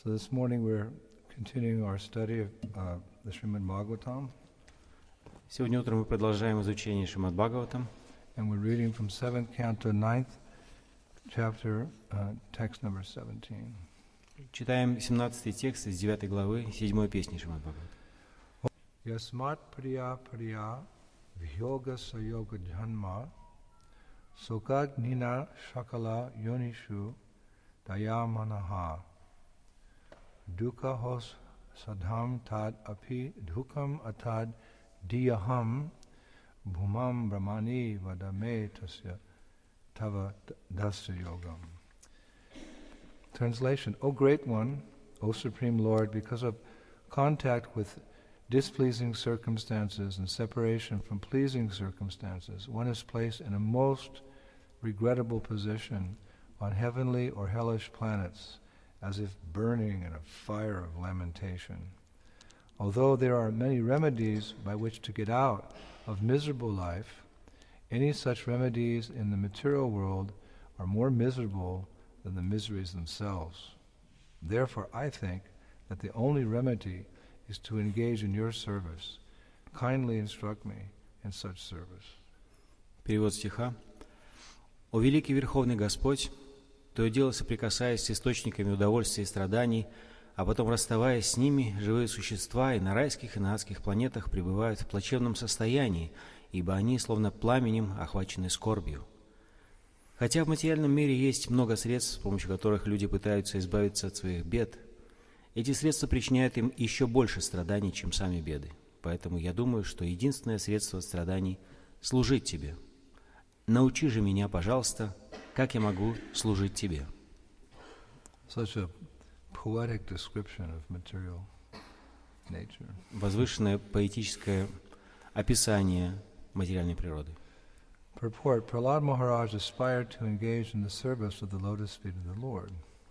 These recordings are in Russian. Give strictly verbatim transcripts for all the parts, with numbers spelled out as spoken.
So this morning we're continuing our study of uh, the Srimad Bhagavatam. Сегодня утром мы продолжаем изучение Шримад Бхагаватам. And we're reading from seventh canto, ninth chapter, uh, text number seventeen. Читаем семнадцатый текст из девятой главы седьмой песни Шримад Бхагаватам. Yasmat priya priya vyoga sayoga janma sokagnina shakala yonishu dayamanaha dukahos sadham tad api dukam atad diyaham bhumam brahmani vadame tasya tava dasya yogam. Translation: O Great One, O Supreme Lord, because of contact with displeasing circumstances and separation from pleasing circumstances, one is placed in a most regrettable position on heavenly or hellish planets, as if burning in a fire of lamentation. Although there are many remedies by which to get out of miserable life, any such remedies in the material world are more miserable than the miseries themselves. Therefore, I think that the only remedy is to engage in your service. Kindly instruct me in such service. Перевод стиха. «О великий Верховный Господь, то и дело соприкасаясь с источниками удовольствия и страданий, а потом расставаясь с ними, живые существа и на райских и на адских планетах пребывают в плачевном состоянии, ибо они словно пламенем охвачены скорбью. Хотя в материальном мире есть много средств, с помощью которых люди пытаются избавиться от своих бед, эти средства причиняют им еще больше страданий, чем сами беды. Поэтому я думаю, что единственное средство от страданий – служить Тебе. Научи же меня, пожалуйста, как я могу служить Тебе». Such a poetic description of material nature. Возвышенное поэтическое описание материальной природы. Purport: Prahlad Maharaj aspired to engage in the service of the lotus feet of the Lord.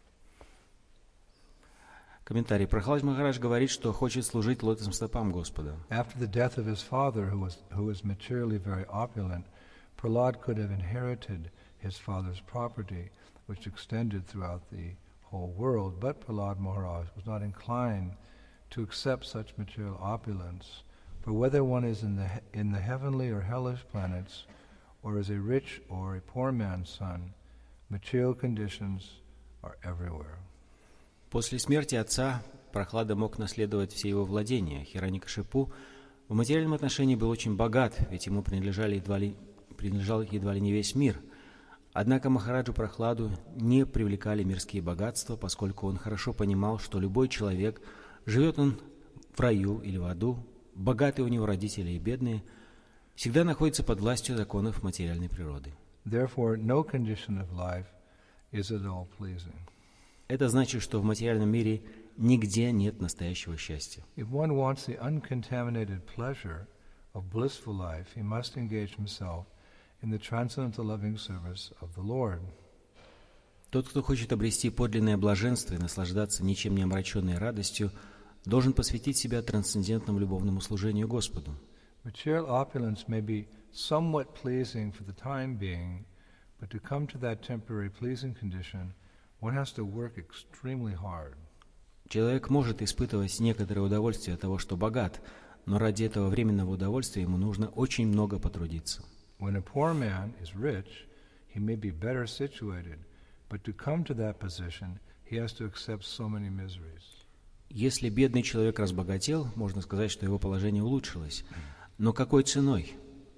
Комментарий. Прахлад Махарадж говорит, что хочет служить лотосным стопам Господа. After the death of his father, who was who was materially very opulent, Prahlad could have inherited his father's property, which extended throughout the whole world. But Prahlad Maharaj was not inclined to accept such material opulence. For whether one is in the in the heavenly or hellish planets, or is a rich or a poor man's son, material conditions are everywhere. После смерти отца Прахлада мог наследовать все его владения. Хираньякашипу в материальном отношении был очень богат, ведь ему принадлежали едва ли, принадлежал едва ли не весь мир. Однако Махараджу Прахладу не привлекали мирские богатства, поскольку он хорошо понимал, что любой человек, живет он в раю или в аду, богатые у него родители и бедные, всегда находится под властью законов материальной природы. Therefore, no condition of life is at all pleasing. Это значит, что в материальном мире нигде нет настоящего счастья. If one wants the uncontaminated pleasure of blissful life, he must engage himself in the transcendental loving service of the Lord. Тот, кто хочет обрести подлинное блаженство и наслаждаться ничем не омраченной радостью, должен посвятить себя трансцендентному любовному служению Господу. Material opulence may be somewhat pleasing for the time being, but to come to that temporary pleasing condition, one has to work extremely hard. Человек может испытывать некоторое удовольствие от того, что богат, но ради этого временного удовольствия ему нужно очень много потрудиться. When a poor man is rich, he may be better situated, but to come to that position, he has to accept so many miseries. Если бедный человек разбогател, можно сказать, что его положение улучшилось. Но какой ценой?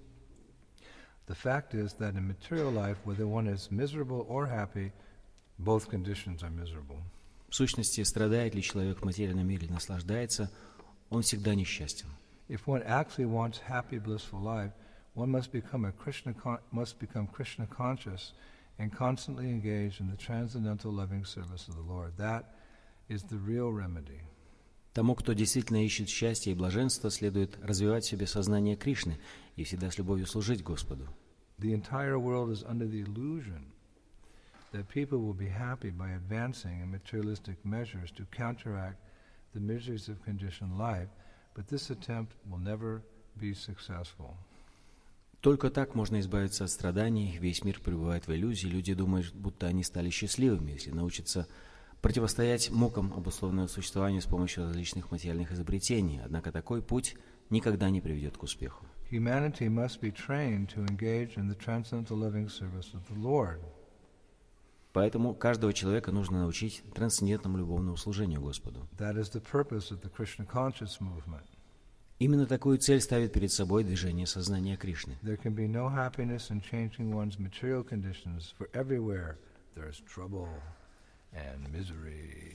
The fact is that in material life, whether one is miserable or happy, both conditions are miserable. В сущности, страдает ли человек в материальном мире или наслаждается, он всегда несчастен. If one actually wants happy, blissful life, one must become a Krishna con- must become Krishna conscious and constantly engage in the transcendental loving service of the Lord. That is the real remedy. Тому, кто действительно ищет счастья и блаженства, следует развивать в себе сознание Кришны и всегда с любовью служить Господу. The entire world is under the illusion that people will be happy by advancing in materialistic measures to counteract the miseries of conditioned life, but this attempt will never be successful. Только так можно избавиться от страданий. Весь мир пребывает в иллюзии. Люди думают, будто они стали счастливыми, если научатся противостоять мукам обусловленного существования с помощью различных материальных изобретений. Однако такой путь никогда не приведет к успеху. Humanity must be trained to engage in the transcendental living service of the Lord. Поэтому каждого человека нужно научить трансцендентному любовному служению Господу. That is the purpose of the Krishna conscious movement. Именно такую цель ставит перед собой движение сознания Кришны. There can be no happiness in changing one's material conditions, for everywhere there is trouble and misery.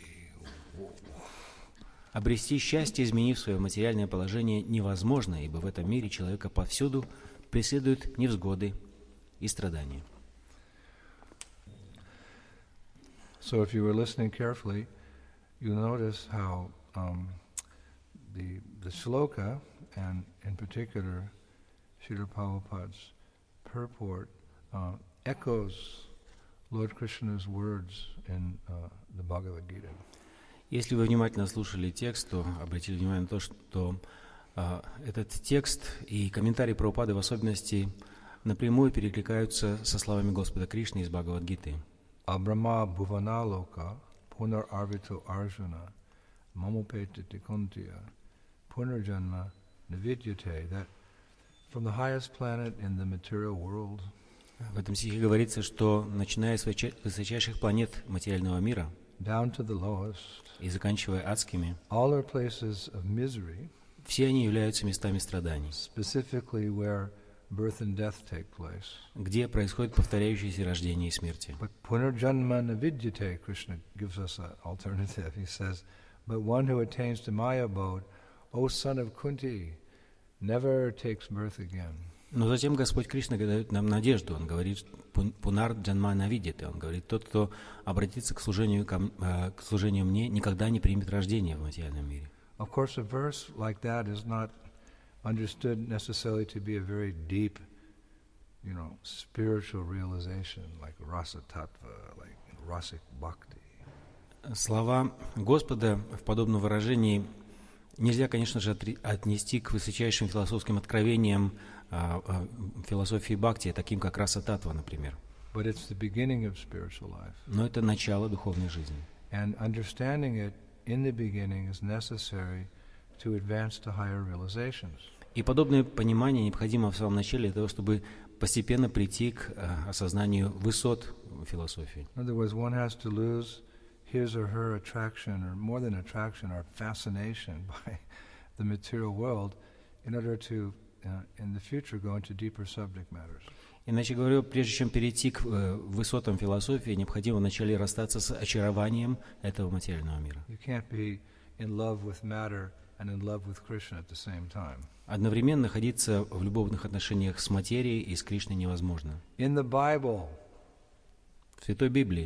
Обрести счастье, изменив свое материальное положение, невозможно, ибо в этом мире человека повсюду преследуют невзгоды и страдания. So if you were listening carefully, you notice how um, the the shloka, and in particular Srila Prabhupada's purport, uh, echoes Lord Krishna's words in uh, the Bhagavad Gita. Если вы внимательно слушали текст, то обратили внимание на то, что э, этот текст и комментарии Прабхупады в особенности напрямую перекликаются со словами Господа Кришны из Бхагавад-гиты. Abrahma bhuvanaloka punar arvito arjuna mamopetiti kuntiya punarjanma navidyate, that from the highest planet in the material world. В этом стихе говорится, что начиная с высочайших планет материального мира Down to the lowest, и заканчивая адскими, all are places of misery, все они являются местами страданий, specifically where birth and death take place. где происходит повторяющееся рождение и смерти. But punarjanma navidyate, Krishna gives us an alternative. He says, but one who attains to my abode, O son of Kunti, never takes birth again. Но затем Господь Кришна дает нам надежду. Он говорит, пунар джанма навидит. Он говорит, тот, кто обратится к служению, к служению мне, никогда не примет рождение в материальном мире. Of course, a verse like that is not understood necessarily to be a very deep, you know, spiritual realization, like rasa tattva, like rasic bhakti. Слова Господа в подобном выражении нельзя, конечно же, отнести к высочайшим философским откровениям а, а, философии бхакти, таким как раса татва, например. But it's the beginning of spiritual life. Но это начало духовной жизни. And understanding it in the beginning is necessary to advance to higher realizations. И подобное понимание необходимо в самом начале для того, чтобы постепенно прийти к а, осознанию высот философии. In other words, one has to lose his or her attraction, or more than attraction, or fascination by the material world in order to, uh, in the future, go into deeper subject matters. Иначе говоря, прежде чем перейти к э, высотам философии, необходимо вначале расстаться с очарованием этого материального мира. You can't be in love with matter and in love with Krishna at the same time. Одновременно находиться в любовных отношениях с материей и с Кришной невозможно. In the Bible, В Святой Библии,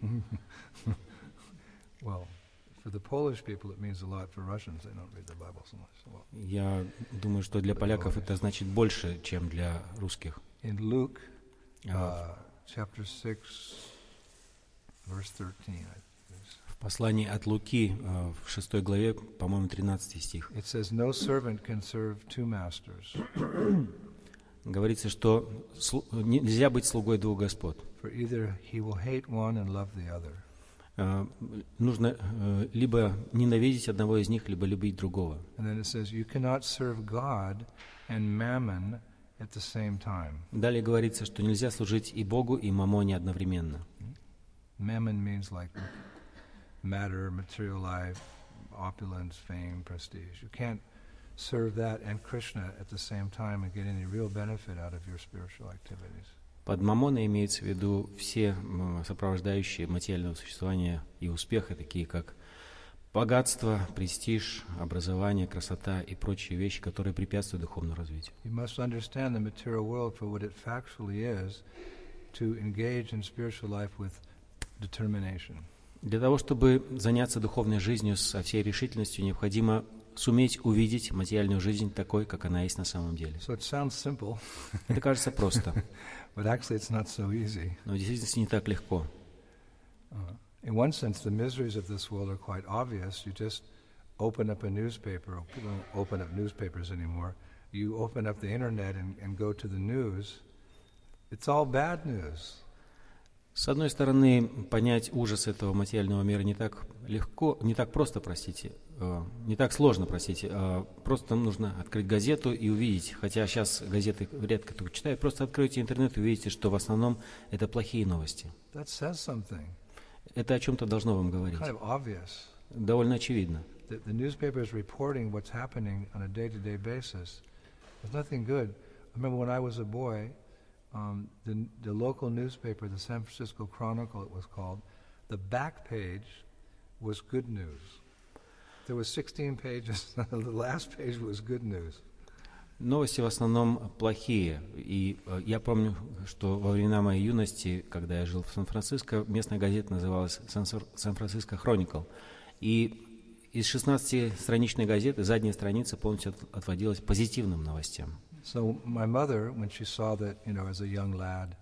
well, for the Polish people it means a lot. For Russians, they don't read the Bible so much. Well, я думаю, что для поляков это значит больше, чем для русских. in Luke, А, uh, chapter six, verse thirteen, I В послании от Луки э, в шестой главе, по-моему, тринадцатый стих, it says, "No servant can serve two masters, говорится, что слу- нельзя быть слугой двух господ. for either he will hate one and love the other, Э, Нужно э, либо ненавидеть одного из них, либо любить другого. and then it says, you cannot serve God and mammon at the same time." Далее говорится, что нельзя служить и Богу, и мамоне одновременно. Mammon means like matter, material life, opulence, fame, prestige. You can't serve that and Krishna at the same time and get any real benefit out of your spiritual activities. Под мамоной имеется в виду все м, сопровождающие материального существования и успеха, такие как богатство, престиж, образование, красота и прочие вещи, которые препятствуют духовному развитию. You must understand the material world for what it factually is, to engage in spiritual life with determination. Для того, чтобы заняться духовной жизнью со всей решительностью, необходимо суметь увидеть материальную жизнь такой, как она есть на самом деле. So it sounds simple, Это кажется просто, but actually it's not so easy. но в действительности не так легко. Uh, in one sense, the miseries of this world are quite obvious. You just open up a newspaper, or people don't open up newspapers anymore. You open up the internet and, and go to the news. It's all bad news. С одной стороны, понять ужас этого материального мира не так легко, не так просто, простите, э, не так сложно, простите. Э, просто нужно открыть газету и увидеть, хотя сейчас газеты редко кто читает, просто откройте интернет и увидите, что в основном это плохие новости. That says something. Это о чем-то должно вам говорить. Kind of obvious. Довольно очевидно. The, the newspaper is reporting what's happening on a day-to-day basis. There's nothing good. I remember when I was a boy, um, the, the local newspaper, the San Francisco Chronicle it was called, the back page was good news. There was sixteen pages, the last page was good news. Новости в основном плохие. И э, я помню, что во времена моей юности, когда я жил в Сан-Франциско, местная газета называлась «Сан-Франциско Chronicle». И из шестнадцатистраничной газеты задняя страница полностью от, отводилась позитивным новостям. So my mother, when she saw that, you know, as a young lad,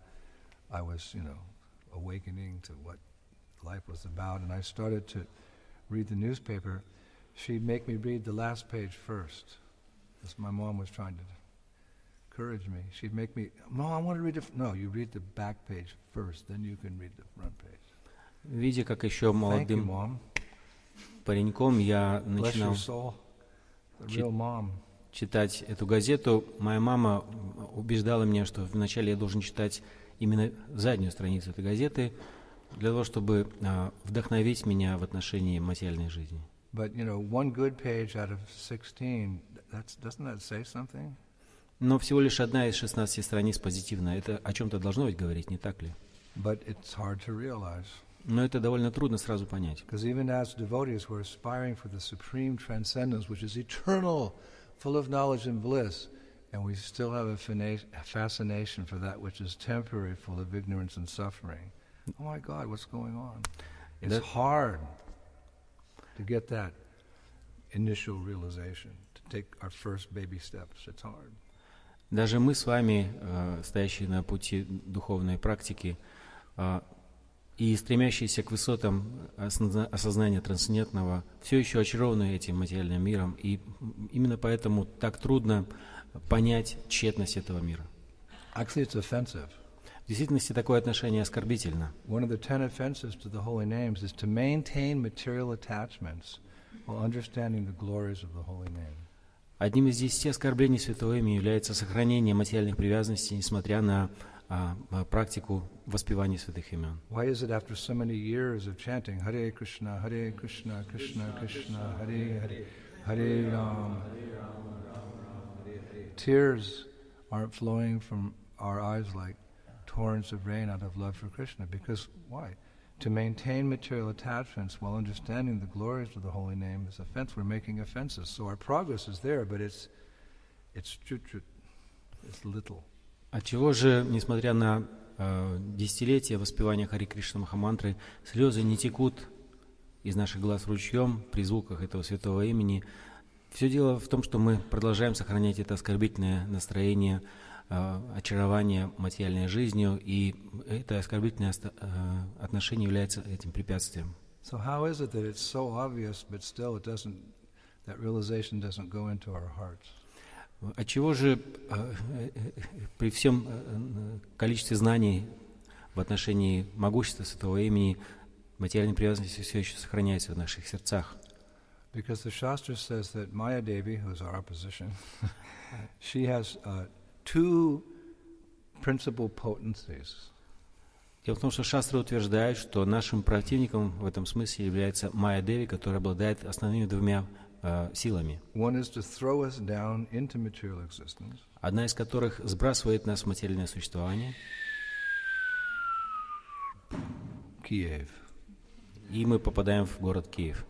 I was, you know, awakening to what life was about, and I started to read the newspaper, she'd make me read the last page first. Because my mom was trying to encourage me. She'd make me, Mom, I want to read it. F-. No, you read the back page first, then you can read the front page. Видя, как еще молодым Thank you, Mom. пареньком я Bless your начинал soul. The Чит- real mom. читать эту газету, моя мама убеждала меня, что вначале я должен читать именно заднюю страницу этой газеты, для того, чтобы а, вдохновить меня в отношении материальной жизни. But, you know, one good page out of sixteen, that's, doesn't that say something? Но всего лишь одна из шестнадцати страниц позитивная. Это о чем-то должно быть говорить, не так ли? But it's hard to realize. Но это довольно трудно сразу понять. Because even as devotees, we're aspiring for the supreme transcendence, which is eternal, full of knowledge and bliss, and we still have a fina- fascination for that which is temporary, full of ignorance and suffering. Oh my God, what's going on? It's That- hard to get that initial realization, to take our first baby steps. It's hard. Даже мы с вами, э, стоящие на пути духовной практики, э, и стремящиеся к высотам осозна- осознания трансцендентного, все еще очарованы этим материальным миром, и именно поэтому так трудно понять тщетность этого мира. Actually, it's offensive. В действительности такое отношение оскорбительно. One of the ten offenses to the holy names is to maintain material attachments while understanding the glories of the holy name. Одним из десяти оскорблений святого имени является сохранение материальных привязанностей, несмотря на а, а, практику воспевания святых имен. Why is it after so many years of chanting Hare Krishna, Hare Krishna, Krishna Krishna, Hare Hare, Hare Ram, tears aren't flowing from our eyes like torrents of rain out of love for Krishna? Because why? To maintain material attachments while understanding the glories of the holy name is offense. We're making offenses. So our progress is there, but it's it's chut-chut, it's little. Отчего же, несмотря на э, десятилетия воспевания Хари Кришна Махамантры, слезы не текут из наших глаз ручьем при звуках этого святого имени? Все дело в том, что мы продолжаем сохранять это оскорбительное настроение, э, очарование материальной жизнью, и это оскорбительное оста- э, отношение является этим препятствием. So how is it that it's so obvious, but still it doesn't, that realization doesn't go into our hearts? Отчего же э, э, при всем э, количестве знаний в отношении могущества святого имени материальной привязанности все еще сохраняется в наших сердцах? Because the Shastra says that Maya Devi, who's our opposition, she has uh, two principal potencies. Дело в том, что шастры утверждают, что нашим противником в этом смысле является Майя Деви, которая обладает основными двумя э, силами. One is to throw us down into material existence, Одна из которых сбрасывает нас в материальное существование, Kiev. и мы попадаем в город Киев.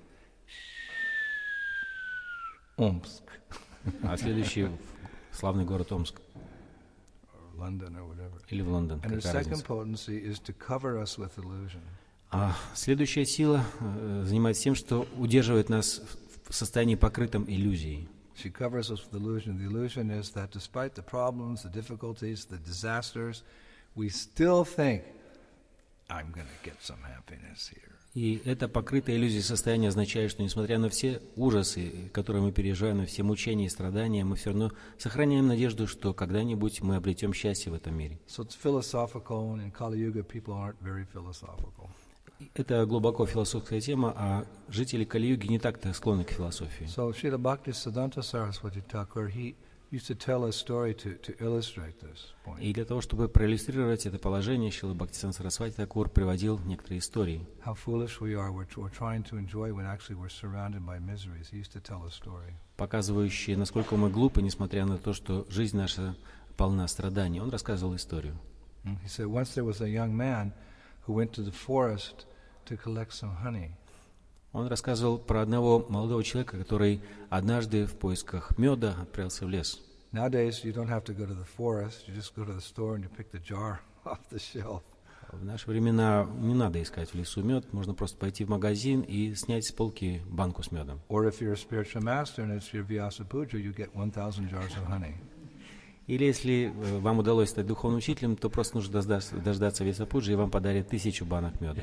Omsk, А следующий в славный город Омск or London, or whatever. или в Лондон. And her Какая second разница? potency is to cover us with illusion. А следующая сила э, занимается тем, что удерживает нас в состоянии покрытом иллюзией. She covers us with illusion. The illusion is that despite the problems, the difficulties, the disasters, we still think, I'm going to get some happiness here. И это покрытое иллюзией состояние означает, что несмотря на все ужасы, которые мы переживаем, на все мучения и страдания, мы все равно сохраняем надежду, что когда-нибудь мы обретем счастье в этом мире. So it's philosophical, and in Kali Yuga people aren't very philosophical. Это глубоко философская тема, а жители Кали-юги не так-то склонны к философии. So Srila Bhaktisiddhanta Saraswati Thakur, he used to tell a story to, to illustrate this point. И для того, чтобы проиллюстрировать это положение, Шрила Бхактисиданта Сарасвати Тхакур приводил некоторые истории. How foolish we are, we're, we're trying to enjoy when actually we're surrounded by miseries. He used to tell a story. Показывающие, насколько мы глупы, несмотря на то, что жизнь наша полна страданий. Он рассказывал историю. He said once there was a young man who went to the forest to collect some honey. Он рассказывал про одного молодого человека, который однажды в поисках меда отправился в лес. Nowadays you don't have to go to the forest, you just go to the store and you pick the jar off the shelf. В наши времена не надо искать в лесу мед, можно просто пойти в магазин и снять с полки банку с медом. Or if you're a spiritual master and it's your Vyasa Puja, you get one thousand jars of honey. Или если вам удалось стать духовным учителем, то просто нужно дождаться, дождаться Весапуджи, и вам подарят тысячу банок меда.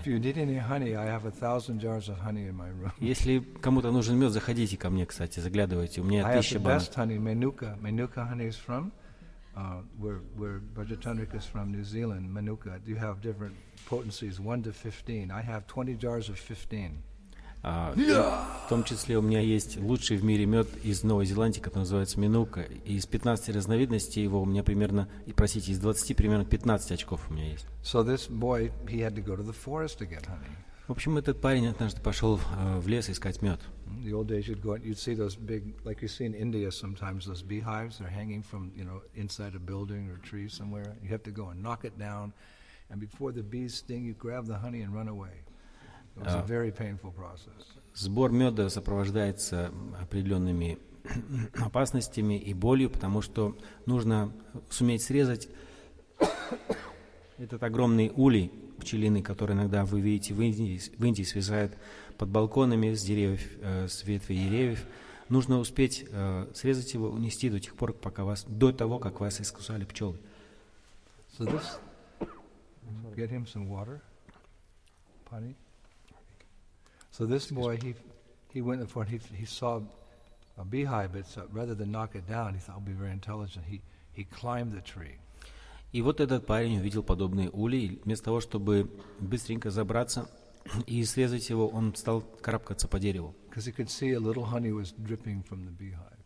Если кому-то нужен мед, заходите ко мне, кстати, заглядывайте. У меня тысяча банок. Manuka. Manuka honey is from uh, where where Bhajatantrika is from New Zealand. Manuka. You have different potencies, one to fifteen. I have twenty jars of fifteen. А, в том числе у меня есть лучший в мире мед из Новой Зеландии, который называется Минука. И из пятнадцати разновидностей его у меня примерно, и простите, из двадцати примерно пятнадцать очков у меня есть. So this boy, he had to go to the forest to get honey. В общем, этот парень однажды пошел uh, в лес искать мед. In the old days, you'd go, you'd see those big, like you see in India sometimes, those beehives. They're hanging from, you know, inside a building or tree somewhere. You have to go and knock it down, and before the bees sting, you grab the honey and run away. It was a very painful process. Сбор меда сопровождается определенными опасностями и болью, потому что нужно суметь срезать этот огромный улей пчелиный, который иногда вы видите в Индии, в Индии свисает под балконами с деревьев, э, с ветвей деревьев. Нужно успеть э, срезать его, унести до тех пор, пока вас, до того, как вас искусали пчелы. So this, get him some water, Pani. So this boy, he he went in front. He he saw a beehive, but so rather than knock it down, he thought, "I'll be very intelligent." He he climbed the tree. И вот этот парень увидел подобные улей. Вместо того, чтобы быстренько забраться и срезать его, он стал карабкаться по дереву. Because he could see a little honey was dripping from the beehive.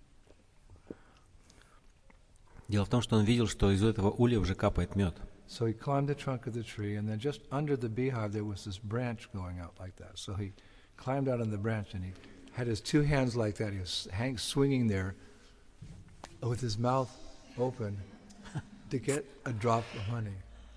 Дело в том, что он видел, что из этого улья уже капает мед. So he climbed the trunk of the tree, and then just under the beehive there was this branch going out like that. So he climbed out on the branch, and he had his two hands like that. He was hang, swinging there with his mouth open to get a drop of honey.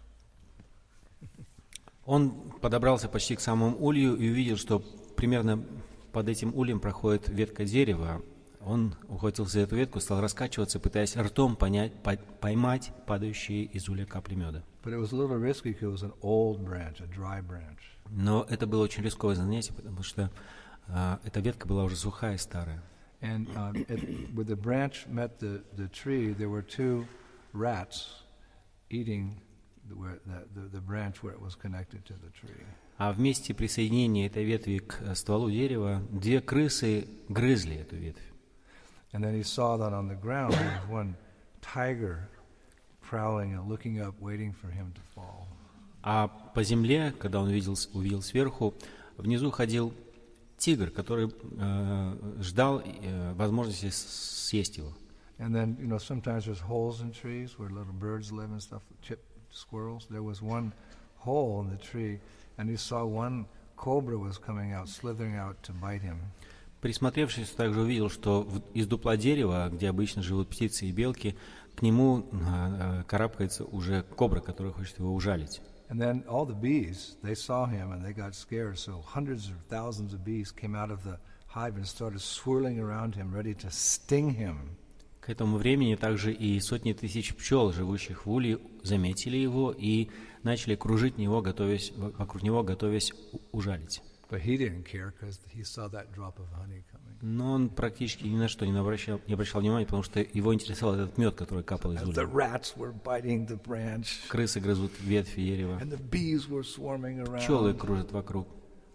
Он подобрался почти к самому улью и увидел, что примерно под этим ульем проходит ветка дерева. Он ухватился за эту ветку, стал раскачиваться, пытаясь ртом понять, по, поймать падающие из улья капли меда. Но это было очень рисковое занятие, потому что uh, эта ветка была уже сухая и старая. And uh, it, where the branch met the, the tree, there were two rats eating the, where the, the, the branch where it was connected to the tree. А в месте присоединения этой ветви к стволу дерева две крысы грызли эту ветвь. And then he saw that on the ground there was one tiger prowling and looking up, waiting for him to fall. А по земле, когда он увидел, увидел сверху, внизу ходил тигр, который э, ждал э, возможности съесть его. And then, you know, sometimes there's holes in trees where little birds live and stuff, chip squirrels. There was one hole in the tree, and he saw one cobra was coming out, slithering out to bite him. Присмотревшись, также увидел, что в, из дупла дерева, где обычно живут птицы и белки, к нему э, карабкается уже кобра, которая хочет его ужалить. And then all the bees, they saw him and they got scared. So hundreds or thousands of bees came out of the hive and started swirling around him, ready to sting him. К этому времени также и сотни тысяч пчел, живущих в улье, заметили его и начали кружить него, готовясь, вокруг него, готовясь ужалить. But he didn't care because he saw that drop of honey coming. Но он практически ни на что не обращал, не обращал внимания, потому что его интересовал этот мед, который капал из улья. The rats were biting the branch. Крысы грызут ветви дерева. And the bees were swarming around. Пчелы кружат вокруг.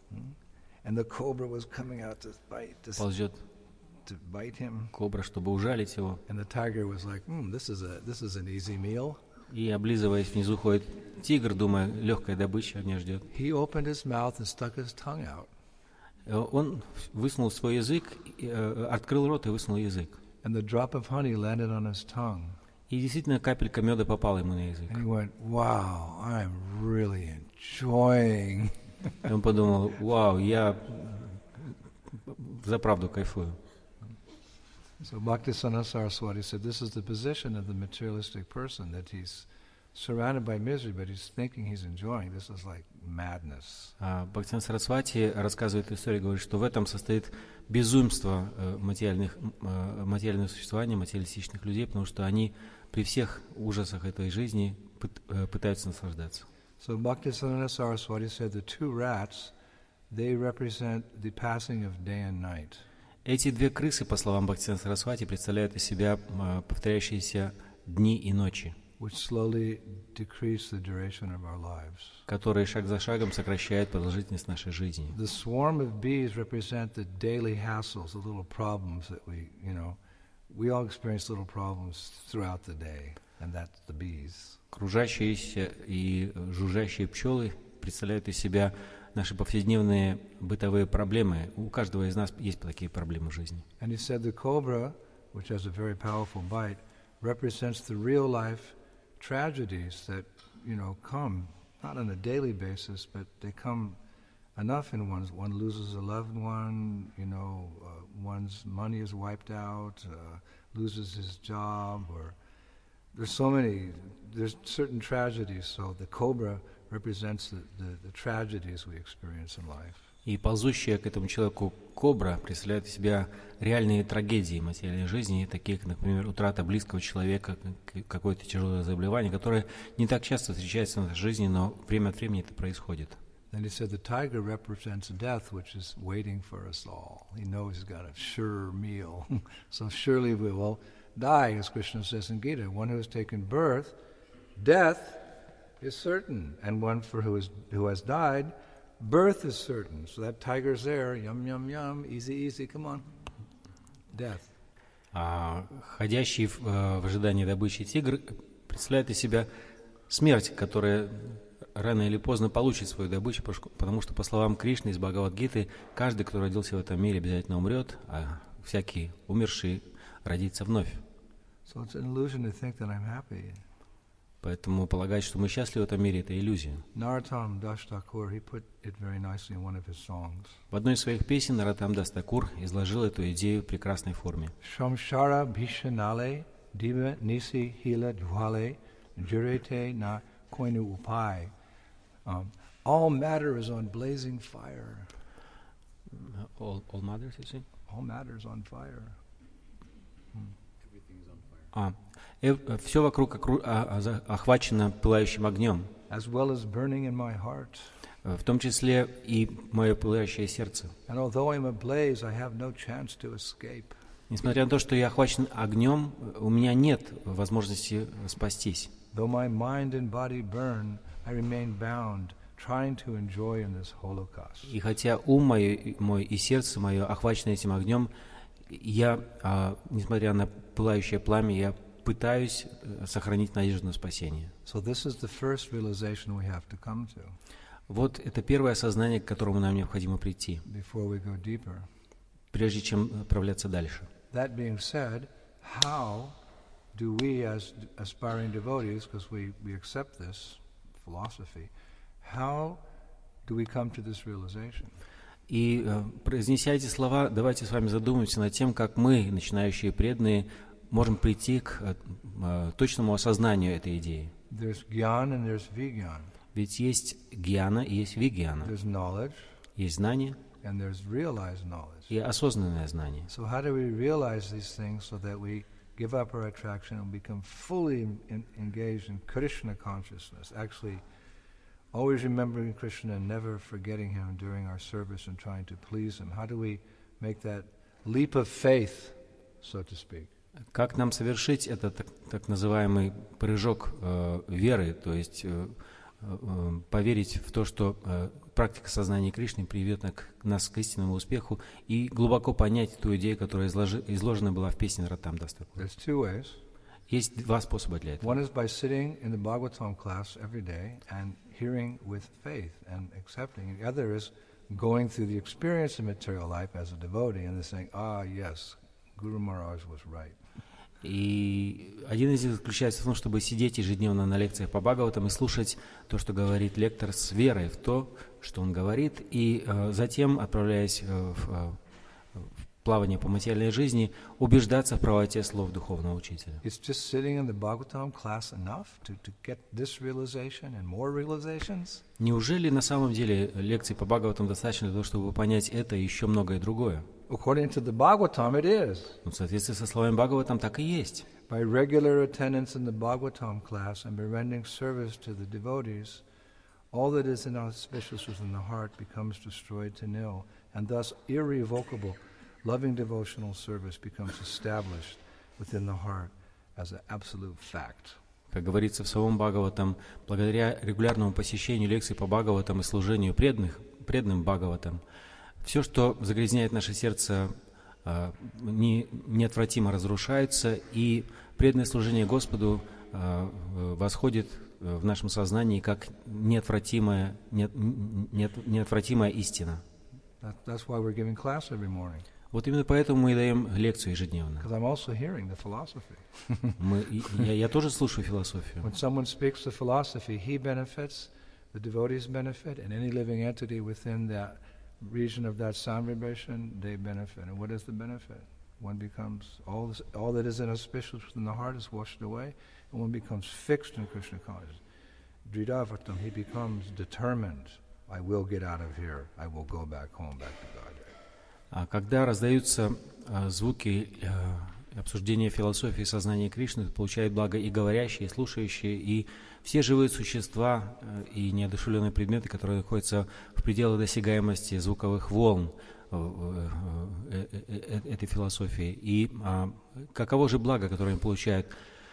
And the cobra was coming out to bite, to, ползет to bite him. кобра, чтобы ужалить его. And the tiger was like, hmm, this is a this is an easy meal. И, облизываясь, внизу ходит тигр, думая, легкая добыча меня ждет. He opened his mouth and stuck his tongue out. Он высунул свой язык, открыл рот и высунул язык. And the drop of honey landed on his tongue. И действительно капелька меда попала ему на язык. And he went, wow, I'm really enjoying. И он подумал, вау, я заправду кайфую. So Bhaktisiddhanta Saraswati said this is the position of the materialistic person, that he's surrounded by misery, but he's thinking he's enjoying. This is like madness. Бхактисиddханта Сарасвати рассказывает историю, говорит, что в этом состоит безумство материальных, материального существования, материалистичных людей, потому что они при всех ужасах этой жизни пытаются наслаждаться. So Bhaktisiddhanta Saraswati said the two rats, they represent the passing of day and night. Эти две крысы, по словам Бхактисиddханта Сарасвати, представляют из себя повторяющиеся дни и ночи, which slowly decrease the duration of our lives. которые шаг за шагом сокращают продолжительность нашей жизни. The swarm of bees represent the daily hassles, the little problems that we, you know, we all experience little problems throughout the day, and that's the bees. Кружащиеся и жужжащие пчелы представляют из себя наши повседневные бытовые проблемы. У каждого из нас есть такие проблемы в жизни. And he said the cobra, which has a very powerful bite, represents the real life tragedies that, you know, come not on a daily basis, but they come enough in one's. One loses a loved one, you know, uh, one's money is wiped out, uh, loses his job, or there's so many, there's certain tragedies. So the cobra represents the, the, the tragedies we experience in life. И ползущая к этому человеку кобра представляет из себя реальные трагедии материальной жизни, такие как, например, утрата близкого человека, какое-то тяжелое заболевание, которое не так часто встречается в нашей жизни, но время от времени это происходит. Then he said the tiger represents death, which is waiting for us all. He knows he's got a sure meal, so surely we will die, as Krishna says in Gita. One who has taken birth, death is certain, and one for who is who has died, birth is certain. So that tiger's there, yum, yum, yum, easy, easy, come on. Death. А ходящий в, в ожидании добычи тигр представляет из себя смерть, которая рано или поздно получит свою добычу, потому что, по словам Кришны из Бхагавад-гиты, каждый, кто родился в этом мире, обязательно умрет, а всякий умерший родится вновь. So it's an illusion to think that I'm happy. Поэтому полагать, что мы счастливы в этом мире, это иллюзия. Narottam Das Thakur, he put it very nicely in one of his songs. В одной из своих песен Нароттам Дас Такур изложил эту идею в прекрасной форме. Shamshara bhishanale diva nisi hila dhwale jurete na koinu upai. Um, all matter is on blazing fire. All, all matters, you see? All matter is on fire. Hmm. А, все вокруг охвачено пылающим огнем, as well as burning in my heart. В том числе и мое пылающее сердце. And although I'm ablaze, I have no chance to escape. Несмотря на то, что я охвачен огнем, у меня нет возможности спастись. Though my mind and body burn, I remain bound, trying to enjoy in this holocaust. И хотя ум мой, мой и сердце мое охвачены этим огнем, я, а, несмотря на пылающее пламя, я пытаюсь сохранить надежду на спасение. So this is the first realization we have to come to. Вот это первое осознание, к которому нам необходимо прийти, before we go deeper. Прежде чем отправляться дальше. That being said, how do we as aspiring devotees, because we, we accept this philosophy, how do we come to this realization? И, произнеся эти слова, давайте с вами задумаемся над тем, как мы, начинающие преданные, можем прийти к точному осознанию этой идеи. There's gyan and there's vigyan. Ведь есть гьяна и есть вигьяна. There's knowledge, есть знание and there's realized knowledge. И осознанное знание. So how do we realize these things so that we give up our attraction and become fully in, engaged in Krishna consciousness, actually always remembering Krishna and never forgetting Him during our service and trying to please Him? How do we make that leap of faith, so to speak? Как нам совершить этот так, так называемый прыжок э, веры, то есть э, э, поверить в то, что э, практика сознания Кришны приведет на- к- нас к истинному успеху и глубоко понять ту идею, которая изложи- изложена была в песне Ратам Дастаку. There's two ways. Есть два способа для этого. One is by sitting in the Bhagavatam class every day and hearing with faith and accepting. The other is going through the experience of material life as a devotee and then saying, ah, yes, Guru Maharaj was right. И один из них заключается в том, чтобы сидеть ежедневно на лекциях по Бхагаватам и слушать то, что говорит лектор, с верой в то, что он говорит, и э, затем, отправляясь э, в, э, в плавание по материальной жизни, убеждаться в правоте слов духовного учителя. It's just sitting in the Bhagavatam class enough to, to get this realization and more realizations? Неужели на самом деле лекций по Бхагаватам достаточно для того, чтобы понять это и еще многое другое? According to the Bhagavatam, it is. Ну, в соответствии со словами Бхагаватам так и есть. By regular attendance in the Bhagavatam class and by rendering service to the devotees, all that is inauspicious within the heart becomes destroyed to nil, and thus irrevocable, loving devotional service becomes established within the heart as an absolute fact. Как говорится в самом Бхагаватам, благодаря регулярному посещению лекций по Бхагаватам и служению преданных, преданным Бхагаватам, все, что загрязняет наше сердце, а, не, неотвратимо разрушается, и преданное служение Господу а, восходит в нашем сознании как неотвратимая, не, не, неотвратимая истина. That, that's why we're giving class every morning, Вот именно поэтому мы и даем лекцию ежедневно. because I'm also hearing the philosophy. Мы, и- я, я тоже слушаю философию. When someone speaks the philosophy, he benefits, the devotees benefit, and any living entity within that region of that sound vibration, they benefit. And what is the benefit? One becomes, all, this, all that is inauspicious within the heart is washed away, and one becomes fixed in Krishna consciousness. Dridavatam, he becomes determined, I will get out of here, I will go back home, back to God. А когда раздаются а, звуки а, обсуждения философии и сознания Кришны, получают благо и говорящие, и слушающие, и все живые существа а, и неодушевленные предметы, которые находятся в пределах досягаемости звуковых волн э, э, э, э, этой философии. И а, каково же благо, которое они получают?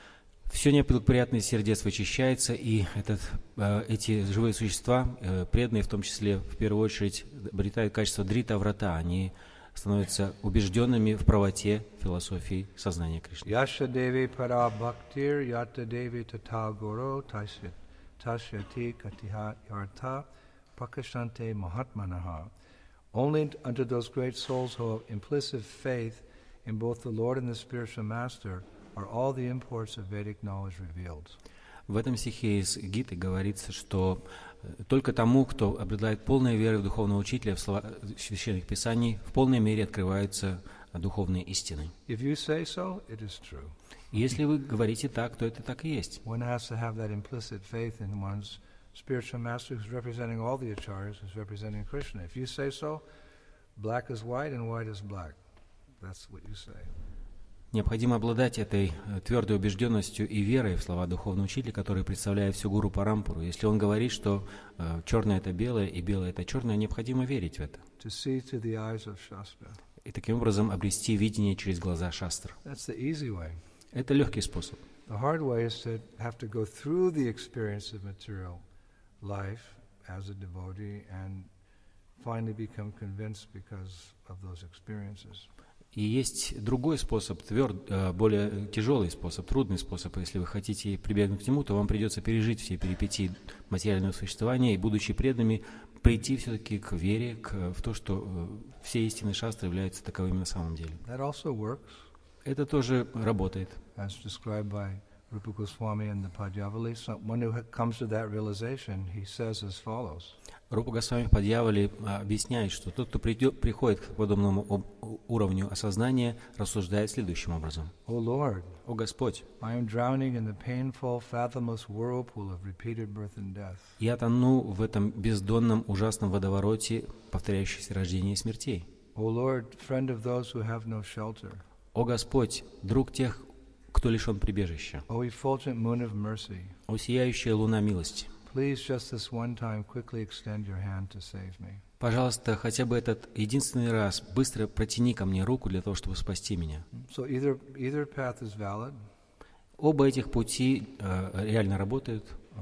Все неблагоприятное из сердец вычищается, и этот, э, эти живые существа, э, преданные в том числе, в первую очередь, обретают качество дрита-врата. Они становятся убежденными в правоте философии сознания Кришны. Yasha Devi Para Bhaktir Yata Devi Tata Goro Tasya Tasyati Katiha Yartha Prakashante Mahatmanaha. Only unto those great souls who have implicit faith in both the Lord and the spiritual master are all the imports of Vedic knowledge revealed. В этом стихе из Гиты говорится, что э, только тому, кто обладает полной верой в духовного учителя, в слова священных писаний, в полной мере открываются э, духовные истины. If you say so, it is true. И если вы говорите так, то это так и есть. One has to have that implicit faith in one's spiritual master who's representing all the acharyas, who's representing Krishna. If you say so, black is white and white is black. That's what you say. Необходимо обладать этой э, твердой убежденностью и верой в слова духовного учителя, который представляет всю гуру Парампуру. Если он говорит, что э, черное — это белое и белое — это черное, необходимо верить в это. To see to the eyes of Shastra. И таким образом обрести видение через глаза шастр. That's the easy way. Это легкий способ. The hard way is to have to go through the experience of material life as a devotee and finally become convinced because of those experiences. И есть другой способ, тверд, э, более тяжелый способ, трудный способ. Если вы хотите прибегнуть к нему, то вам придется пережить все перипетии материального существования и, будучи преданными, прийти все-таки к вере, к, в то, что э, все истины шастры являются таковыми на самом деле. That also works, Это тоже работает. as described by Rupa Goswami in the Padyavali. So one who comes to that realization, he says as follows. Рупа Госвами в Падьявале объясняет, что тот, кто придет, приходит к подобному об, уровню осознания, рассуждает следующим образом. O Lord, «О Господь, I am drowning in the painful, fathomless whirlpool of repeated birth and death. я тону в этом бездонном, ужасном водовороте, повторяющихся рождений и смертей. O Lord, friend of those who have no shelter. О Господь, друг тех, кто лишен прибежища. O effulgent moon of mercy. О сияющая луна милости. Please just this one time quickly extend your hand to save me. Пожалуйста, хотя бы этот единственный раз быстро протяни ко мне руку для того, чтобы спасти меня». So either either path is valid. Оба этих пути э, реально работают. Um,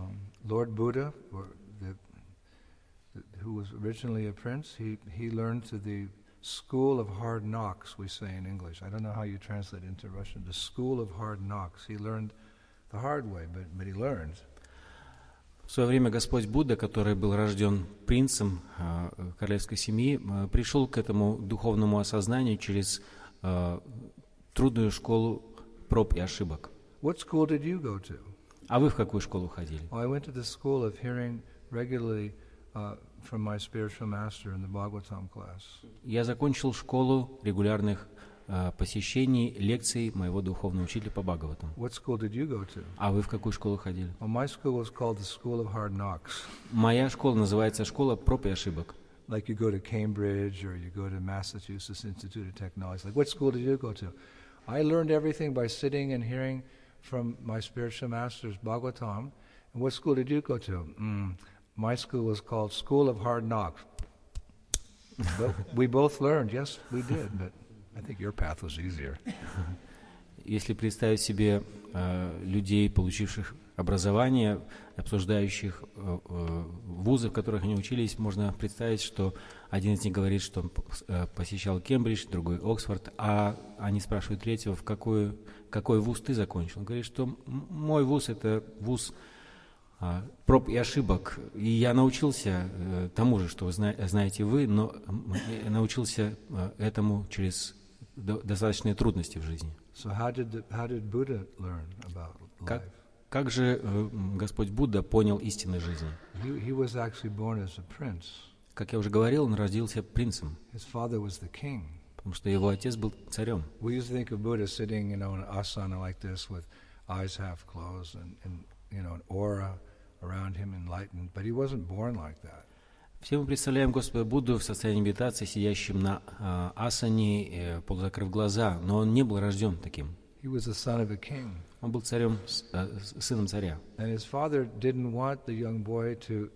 Lord Buddha, or the, the, who was originally a prince, he, he learned to the school of hard knocks, we say in English. I don't know how you translate it into Russian. The school of hard knocks. He learned the hard way, but, but he learned. В свое время Господь Будда, который был рожден принцем э, королевской семьи, э, пришел к этому духовному осознанию через э, трудную школу проб и ошибок. What school did you go to? А вы в какую школу ходили? Oh, I went to the school of hearing regularly uh, from my spiritual master in the Bhagavatam class. Я закончил школу регулярных э, посещений лекций моего духовного учителя по Бхагаватам. What school did you go to? А вы в какую школу ходили? Well, my school was called the School of Hard Knocks. Моя школа называется школа проб и ошибок. Like you go to Cambridge or you go to Massachusetts Institute of Technology. Like, what school did you go to? I learned everything by sitting and hearing from my spiritual master's Bhagavatam. And what school did you go to? Mm, my school was called School of Hard Knocks. But we both learned, yes, we did, but I think your path was easier. Если представить себе э, людей, получивших образование, обсуждающих э, э, вузы, в которых они учились, можно представить, что один из них говорит, что он э, посещал Кембридж, другой Оксфорд, а они спрашивают третьего, в какой, какой вуз ты закончил. Он говорит, что м- мой вуз — это вуз э, проб и ошибок, и я научился э, тому же, что вы зна- знаете вы, но я научился э, этому через до- достаточные трудности в жизни. So how did the, how did Buddha learn about Как, life? как же э, Господь Будда понял истины жизни? He, he was actually born as a prince. Как я уже говорил, он родился принцем, His father was the king. потому что его отец был царем. We used to think of Buddha sitting, you know, in an asana like this with eyes half closed and, and you know, an aura around him enlightened, but he wasn't born like that. Все мы представляем Господа Будду в состоянии медитации, сидящим на э, асане, э, полузакрыв глаза, но он не был рожден таким. He was the son of a king. Он был царем, э, сыном царя. And his father didn't want the young boy to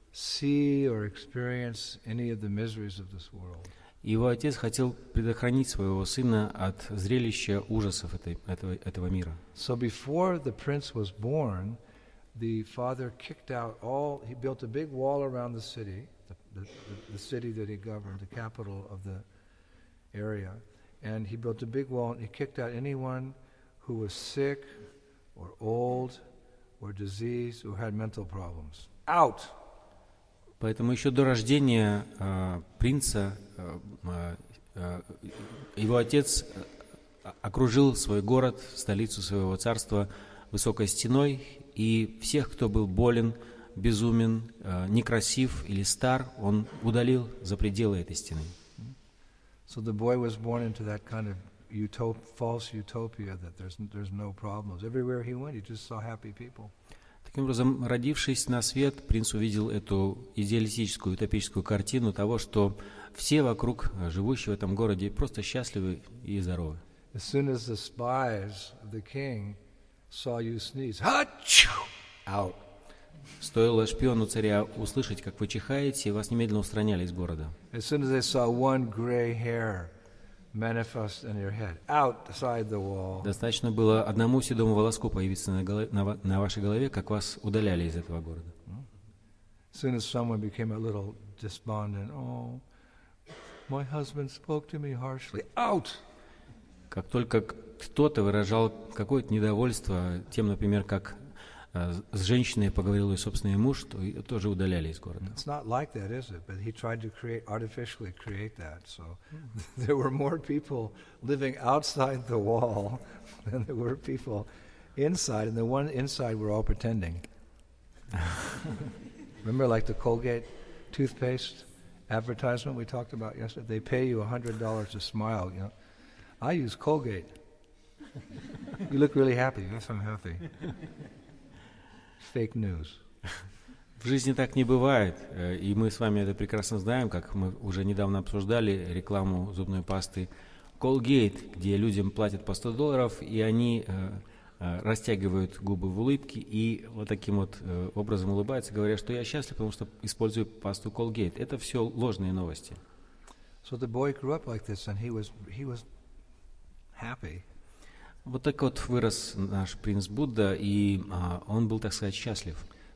see or experience any of the miseries of this world. Его отец хотел предохранить своего сына от зрелища ужасов этой, этого, этого мира. So before the prince was born, the father kicked out all, he built a big wall around the city, the, the, the city that he governed, the capital of the area, and he built a big wall and he kicked out anyone who was sick or old or diseased or had mental problems. Out! Поэтому еще до рождения э, принца э, э, его отец окружил свой город, столицу своего царства, высокой стеной, и всех, кто был болен, безумен, э, некрасив или стар, он удалил за пределы этой стены. So the boy was born into that kind of utop- false utopia that there's there's no problems. Everywhere he went, he just saw happy people. Таким образом, родившись на свет, принц увидел эту идеалистическую, утопическую картину того, что все вокруг, живущие в этом городе, просто счастливы и здоровы. As soon as the spies of the king saw you sneeze, ha-choo, out. Стоило шпиону царя услышать, как вы чихаете, вас немедленно устраняли из города. As soon as they saw one gray hair manifest in your head, outside the wall. Достаточно было одному седому волоску появиться на, голов... на, ва... на вашей голове, как вас удаляли из этого города. As soon as someone became a little despondent, oh, my husband spoke to me harshly, out. Как только кто-то выражал какое-то недовольство тем, например, как э, с женщиной поговорил ее собственный муж, то ее тоже удаляли из города. It's not like that, is it? But he tried to create, artificially create that. So there were more people living outside the wall than there were people inside. And the one inside were all pretending. Remember like the Colgate toothpaste advertisement we talked about yesterday? They pay you one hundred dollars to smile, you know. I use Colgate. You look really happy. Yes, I'm happy. Fake news. В жизни так не бывает, и мы с вами это прекрасно знаем, как мы уже недавно обсуждали рекламу зубной пасты Colgate, где людям платят по сто долларов, и они э, э, растягивают губы в улыбке и вот таким вот э, образом улыбаются, говоря, что я счастлив, потому что использую пасту Colgate. Это все ложные новости. So the boy grew up like this, and he was he was happy. Вот так вот вырос наш принц Будда, и а, он был, так сказать, счастлив.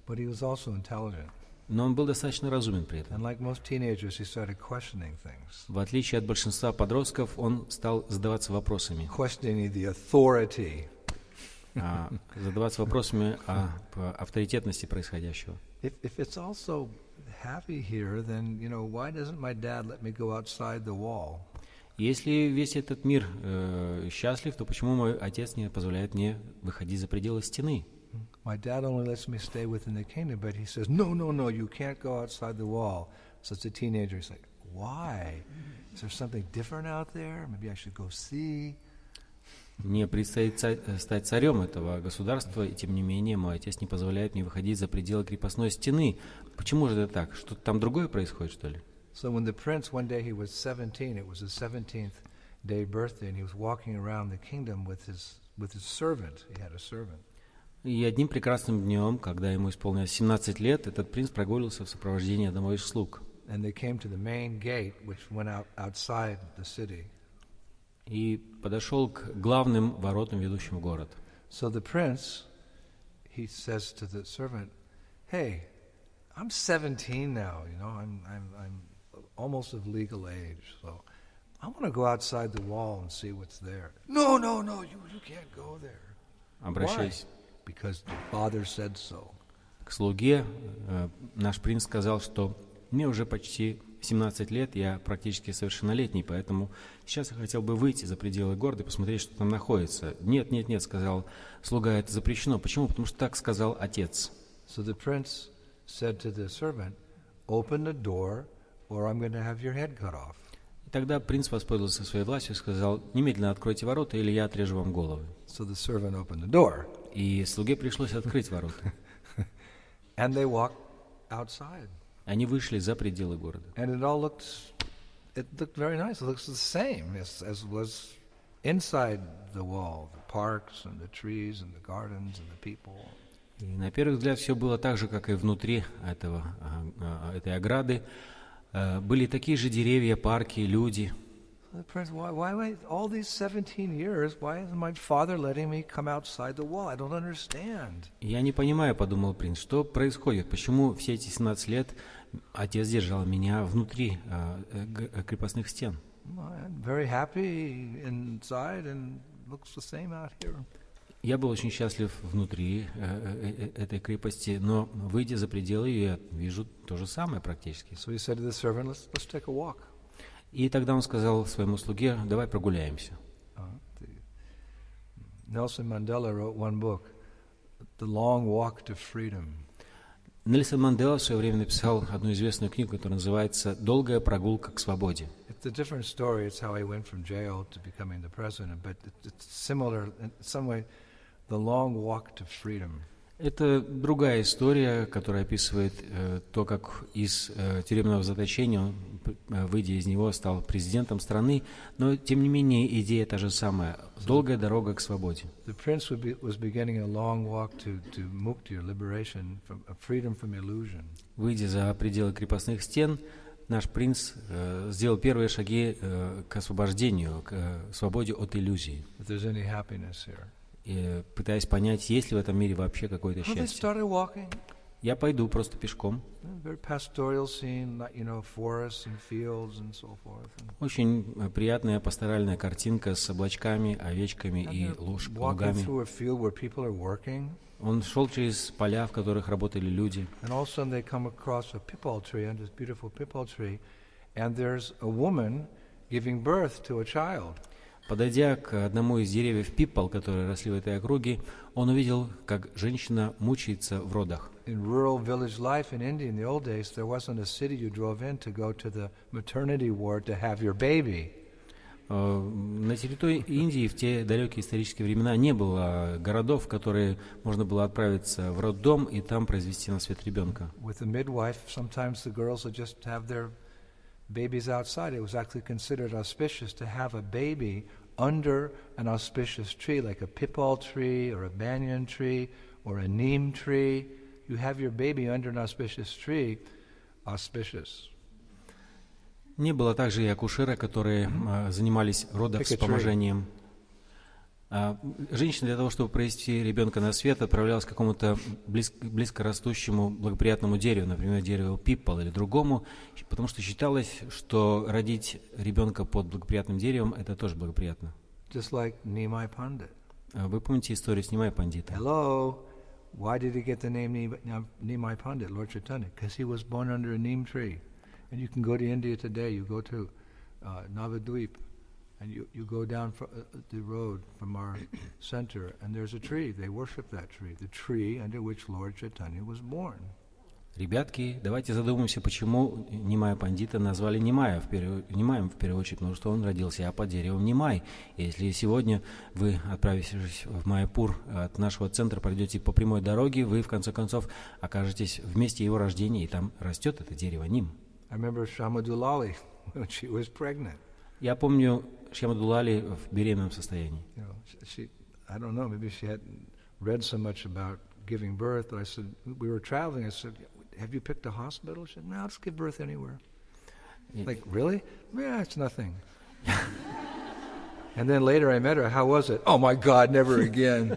but he was also intelligent. Но он был достаточно разумен при And этом. like most teenagers, he started questioning things, В отличие от большинства подростков, он стал задаваться вопросами. questioning the authority. а, задаваться вопросами о, о авторитетности происходящего. If, if it's also happy here, then, you know, why doesn't my dad let me go outside the wall? Если весь этот мир э, счастлив, то почему мой отец не позволяет мне выходить за пределы стены? My dad only lets me stay within the kingdom, but he says, no, no, no, you can't go outside the wall. So as a teenager, he's like, why? Is there something different out there? Maybe I should go see. Мне предстоит ца- стать царем этого государства, и тем не менее мой отец не позволяет мне выходить за пределы крепостной стены. Почему же это так? Что-то там другое происходит, что ли? So when the prince, one day he was seventeen, it was his seventeenth day birthday, and he was walking around the kingdom with his, with his servant. He had a servant. И одним прекрасным днем, когда ему исполнилось семнадцать лет, этот принц прогуливался в сопровождении одного из слуг. And they came to the main gate, which went out outside the city. И подошел к главным воротам, ведущим в город. So the prince, he says to the servant, hey, I'm seventeen now, you know, I'm, I'm, I'm almost of legal age, so I want to go outside the wall and see what's there. No, no, no, you, you can't go there. Обращаясь Why? Because the father said so. к слуге, э, наш принц сказал, что мне уже почти семнадцать лет, я практически совершеннолетний, поэтому сейчас я хотел бы выйти за пределы города и посмотреть, что там находится. Нет, нет, нет, сказал слуга, это запрещено. Почему? Потому что так сказал отец. So the prince said to the servant, open the door or I'm going to have your head cut off. И тогда принц воспользовался своей властью и сказал, немедленно откройте ворота, или я отрежу вам головы. So the servant opened the door. И слуге пришлось открыть ворота. And they walked outside. Они вышли за пределы города. And it all looked, it looked very nice. It looks the same as, as was inside the wall, the parks and the trees and the gardens and the people. И на первый взгляд все было так же, как и внутри этого, а, а, этой ограды. А, были такие же деревья, парки, люди. So the prince, why, why, why, all these seventeen years, why isn't my father letting me come outside the wall? I don't understand. Я не понимаю, подумал принц, что происходит, почему все эти семнадцать лет отец держал меня внутри а, г- крепостных стен. Well, I'm very happy inside and looks the same out here. Я был очень счастлив внутри э, э, этой крепости, но выйдя за пределы ее, я вижу то же самое практически. So he said to the servant, let's, let's take a walk. И тогда он сказал своему слуге, давай прогуляемся. Uh, the, Nelson Mandela wrote one book, The Long Walk to Freedom. Нельсон Мандела в свое время написал одну известную книгу, которая называется «Долгая прогулка к свободе». It's a different story. It's how he went from jail to becoming the president, but it, it's similar in some way, the long walk to freedom. Это другая история, которая описывает э, то, как из э, тюремного заточения он, э, выйдя из него, стал президентом страны, но тем не менее идея та же самая – долгая дорога к свободе. The prince would be, was beginning a long walk to, to mukti, or liberation, from, uh, freedom from illusion. Выйдя за пределы крепостных стен, наш принц э, сделал первые шаги э, к освобождению, к э, свободе от иллюзий, If there's any happiness here. и, пытаясь понять, есть ли в этом мире вообще какое-то So they счастье. started walking. Я пойду просто пешком. Very pastoral scene, like, you know, forests and fields and so forth. And Очень э, приятная пасторальная картинка с облачками, овечками and и they're луж, walking лугами. through a field where people are working, Он шел через поля, в которых работали люди. and all of a sudden they come across a pipal tree, and this beautiful pipal tree, and there's a woman giving birth to a child. Подойдя к одному из деревьев пипал, которые росли в этой округе, он увидел, как женщина мучается в родах. In rural village life in India in the old days, there wasn't a city you drove in to go to the maternity ward to have your baby. Э, На территории Индии в те далекие исторические времена не было городов, в которые можно было отправиться в роддом и там произвести на свет ребенка. With a midwife, sometimes the girls would just have their babies outside. It was actually considered auspicious to have a baby under an auspicious tree, like a pipal tree or a banyan tree or a neem tree. You have your baby under an auspicious tree, auspicious. Не было также и акушера, которые э, занимались Pick a tree. родовспоможением. А, Женщина для того, чтобы провести ребенка на свет, отправлялась к какому-то близ, близко растущему благоприятному дереву, например, дереву пиппал или другому, потому что считалось, что родить ребенка под благоприятным деревом – это тоже благоприятно. Just like Nimai Pandit. А Вы помните историю с Нимай Пандита? Hello, why did he get the name Nimai Nimai Pandit, Lord Chaitanya? Because he was born under a neem tree. And you can go to India today, you go to uh, Navadvip, and you, you go down fr- uh, the road from our center, and there's a tree. They worship that tree, the tree under which Lord Chaitanya was born. Ребятки, давайте задумаемся, почему Нимая Пандита назвали Нимая в первую, Нимаем в первую очередь, потому что он родился под деревом Нимай. И если сегодня вы, отправившись в Майяпур, от нашего центра пройдете по прямой дороге, вы в конце концов окажетесь в месте его рождения, и там растет это дерево Ним. I remember Shamadulali when she was pregnant. Я помню Шьямадулали в беременном состоянии. You know, she, I don't know, maybe she hadn't read so much about giving birth, but I said, we were traveling, I said, have you picked a hospital? She said, no, I'll just give birth anywhere. Like, really? Yeah, it's nothing. And then later I met her, how was it? Oh my God, never again.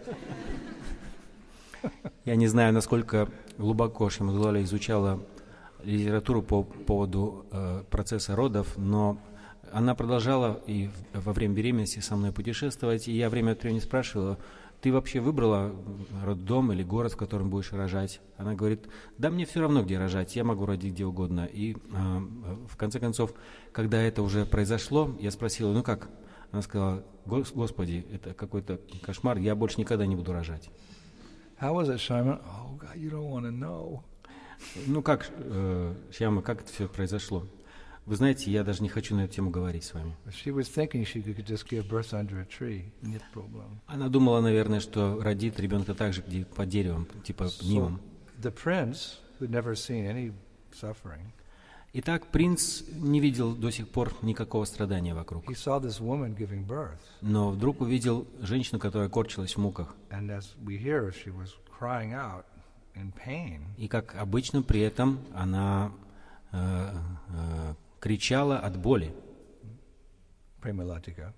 Я не знаю, насколько глубоко Шьямадулали изучала литературу по поводу э, процесса родов, но она продолжала и во время беременности со мной путешествовать, и я время от времени спрашивала, ты вообще выбрала роддом или город, в котором будешь рожать? Она говорит, да мне все равно, где рожать, я могу родить где угодно. И э, в конце концов, когда это уже произошло, я спросила, ну как? Она сказала, Господи, это какой-то кошмар, я больше никогда не буду рожать. How was it, Simon? Oh God, you don't want to know. Ну как, э, Шьяма, как это все произошло? Вы знаете, я даже не хочу на эту тему говорить с вами. She was thinking she could just give birth under a tree. Нет проблем. Она думала, наверное, что родит ребенка так же, где под деревом, типа нимом. The prince, who'd never seen any suffering, Итак, принц не видел до сих пор никакого страдания вокруг. he saw this woman giving birth, Но вдруг увидел женщину, которая корчилась в муках. and as we hear, she was crying out in pain. И как обычно, при этом она э, э, кричала от боли. Premalatika.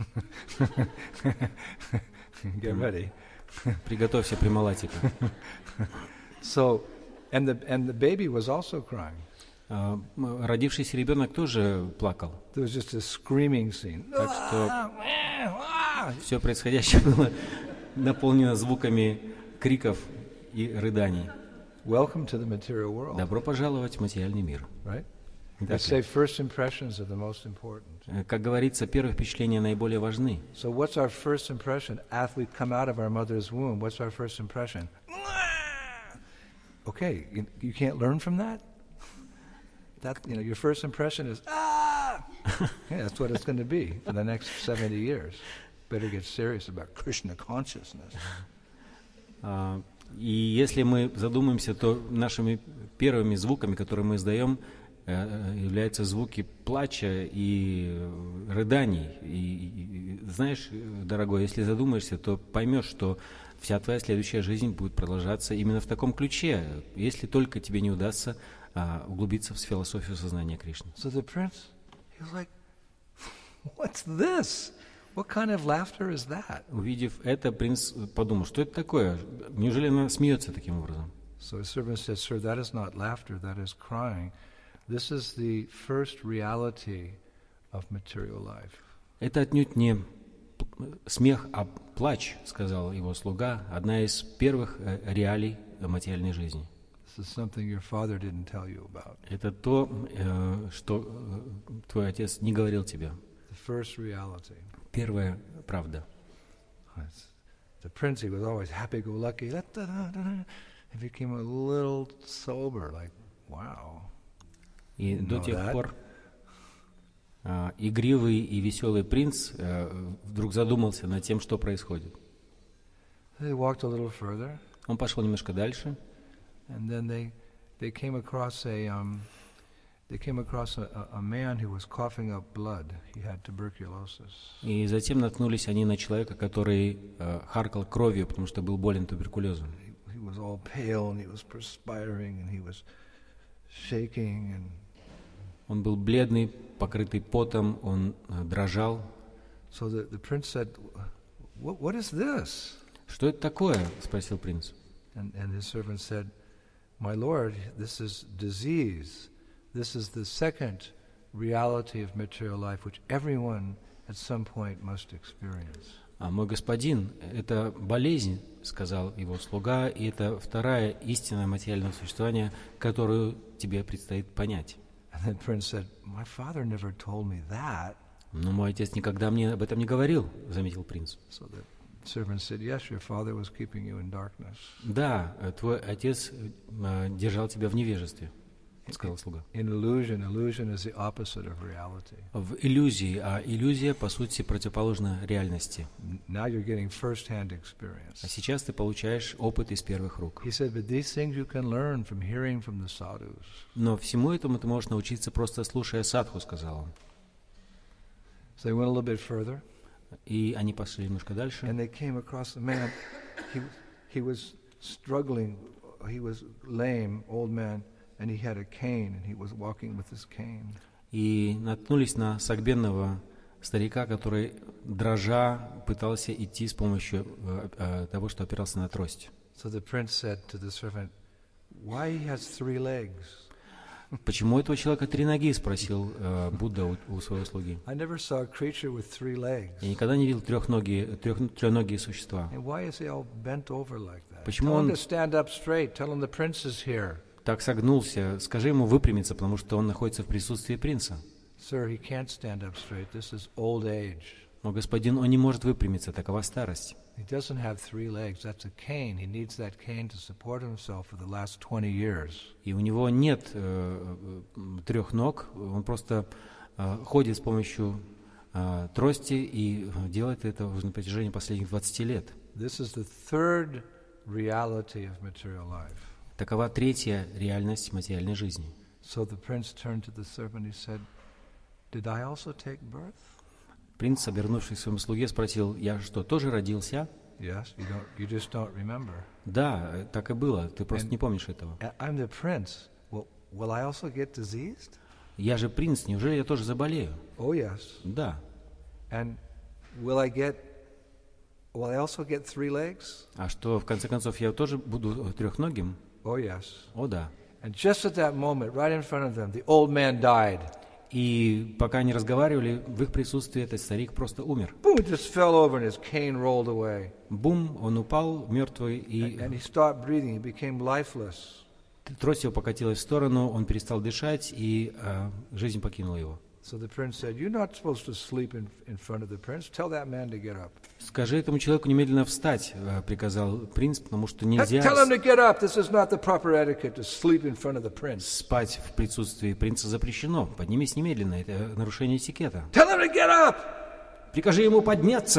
Get ready. Приготовься, Прималатика. So, and the and the baby was also crying. Э, родившийся ребенок тоже плакал. There was just a screaming scene. Так что все происходящее было наполнено звуками криков и рыданий. Welcome to the material world. Добро пожаловать в материальный мир. Right? Так They say ли? first impressions are the most important. Э, Как говорится, первые впечатления наиболее важны. So what's our first impression after we come out of our mother's womb? What's our first impression? Okay, you, you can't learn from that? That, you know, your first impression is, ah! Yeah, that's what it's going to be for the next seventy years. Better get serious about Krishna consciousness. А, И если мы задумаемся, то нашими первыми звуками, которые мы издаем, э, являются звуки плача и э, рыданий. И, и- и, знаешь, э, дорогой, если задумаешься, то поймешь, что вся твоя следующая жизнь будет продолжаться именно в таком ключе, если только тебе не удастся а, углубиться в философию сознания Кришны. So the prince, he was like, what's this? What kind of laughter is that? Увидев это, принц подумал, что это такое? Неужели она смеется таким образом? So his servant said, sir, that is not laughter, that is crying. This is the first reality of material life. Это отнюдь не п- смех, а плач, сказал его слуга, одна из первых э, реалий э, материальной жизни. This is something your father didn't tell you about. Это то, э, что э, твой отец не говорил тебе. The first reality. Первая правда. It's- The prince, he was always happy-go-lucky. da-da-da-da. He became a little sober, like, wow. И You до know тех that? пор э, игривый и веселый принц э, вдруг задумался над тем, что происходит. They walked a little further, Он пошел немножко дальше, and then they they came across a um, they came across a, a a man who was coughing up blood. He had tuberculosis. и затем наткнулись они на человека, который э, харкал кровью, потому что был болен туберкулезом. He, he was all pale, and he was perspiring, and he was shaking, and Он был бледный, покрытый потом, он э, дрожал. so the, the prince said, what, what is this? Что это такое? Спросил принц. And, and his servant said, my lord, this is disease. This is the second reality of material life, which everyone at some point must experience. А мой господин, это болезнь, сказал его слуга, и это вторая истина материального существования, которую тебе предстоит понять. And the prince said, my father never told me that. Но мой отец никогда мне об этом не говорил, заметил принц. So the servant said, yes, your father was keeping you in darkness. Да, твой отец э, держал тебя в невежестве, сказал слуга. In illusion, illusion is the opposite of reality. В иллюзии, а иллюзия, по сути, противоположна реальности. Now you're getting first-hand experience. А сейчас ты получаешь опыт из первых рук. He said, but these things you can learn from hearing from the sadhus. Но всему этому ты можешь научиться, просто слушая садху, сказал он. So they went a little bit further. И они пошли немножко дальше. And they came across a man. He, he was struggling. He was lame, old man, and he had a cane, and he was walking with his cane. И наткнулись на согбенного старика, который, дрожа, пытался идти с помощью э, э, того, что опирался на трость. So the prince said to the servant, why he has three legs? Почему у этого человека три ноги? Спросил э, Будда у, у своего слуги. I never saw a creature with three legs. Я никогда не видел трехногие, трех, трехногие существа. And why is he all bent over like that? Почему Tell him он to stand up straight. Tell him the prince is here. так согнулся? Скажи ему выпрямиться, потому что он находится в присутствии принца. Sir, he can't stand up straight. This is old age. Но господин, он не может выпрямиться, такова старость. He doesn't have three legs. That's a cane. He needs that cane to support himself for the last twenty years. И у него нет э, э, трех ног, он просто э, ходит с помощью э, трости и делает это на протяжении последних двадцати лет. This is the third reality of material life. Такова третья реальность материальной жизни. So the prince turned to the servant. He said, "Did I also take birth?" Принц, обернувшись к своему слуге, спросил: «Я что, тоже родился?» Yes, you don't. You just don't remember. Да, так и было, ты просто And- не помнишь этого. "I- I'm the prince. Well, will I also get diseased? Я же принц, неужели я тоже заболею? Oh yes. Да. And will I get? Will I also get three legs? А что, в конце концов, я тоже буду трехногим? Oh yes. О, да. And just at that moment, right in front of them, the old man died. И пока они разговаривали, в их присутствии этот старик просто умер. Boom! It just fell over, and his cane rolled away. Бум, он упал мертвый, и And he stopped breathing. He became lifeless. трость его покатилась в сторону, он перестал дышать, и э, жизнь покинула его. So the prince said, "You're not supposed to sleep in, in front of the prince. Tell that man to get up." «Скажи этому человеку немедленно встать», э, приказал принц, потому что нельзя Tell him to get up. This is not the proper etiquette to sleep in front of the prince. спать в присутствии принца запрещено. Поднимись немедленно, это нарушение этикета. Tell him to get up. Прикажи ему подняться.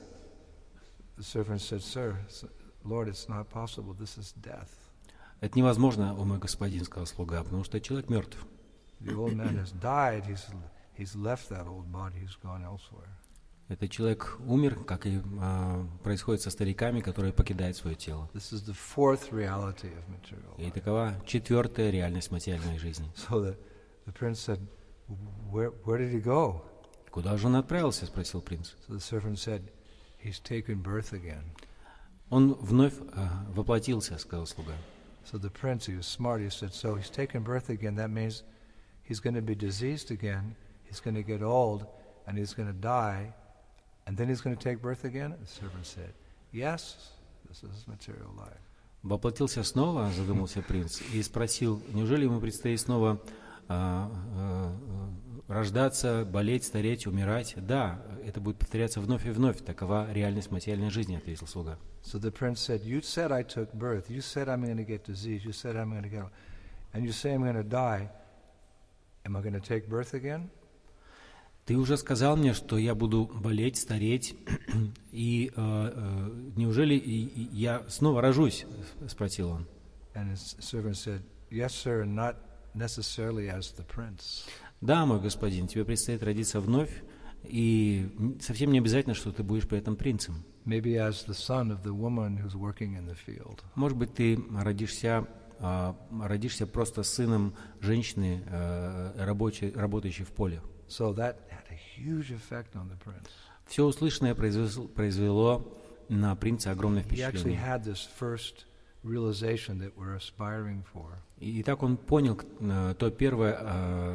The servant said, "Sir, s- Lord, it's not possible. This is death." Это невозможно, о мой господин, сказал слуга, потому что человек мертв. The old man has died. He's he's left that old body. He's gone elsewhere. Этот человек умер, как и а, происходит со стариками, которые покидают свое тело. This is the fourth reality of material И life. такова четвертая реальность материальной жизни. So the, the prince said, where, where did he go? Куда же он отправился, спросил принц. So the servant said, he's taken birth again. Он вновь а, воплотился, сказал слуга. So the prince, he was smart, he said, so he's taken birth again. That means he's going to be diseased again, he's going to get old, and he's going to die, and then he's going to take birth again? The servant said, yes, this is material life. Воплотился снова, задумался принц, и спросил, неужели ему предстоит снова а, а, рождаться, болеть, стареть, умирать? Да, это будет повторяться вновь и вновь. Такова реальность материальной жизни, ответил слуга. So the prince said, you said I took birth, you said I'm going to get disease, you said I'm going to get old, and you say I'm going to die. Am I going to take birth again? Ты уже сказал мне, что я буду болеть, стареть, и э, э, неужели и- и я снова рожусь? Спросил он. And his servant said, yes, sir, and not necessarily as the prince. Да, мой господин, тебе предстоит родиться вновь, и н- совсем не обязательно, что ты будешь при этом принцем. Maybe as the son of the woman who's working in the field. Может быть, ты родишься, а, родишься просто сыном женщины, э, рабочей, работающей в поле. So that had a huge effect on the prince. Все услышанное произвело, произвело на принца огромное He actually впечатление. had this first realization that we're aspiring for. И, и так он понял э, то первое, э,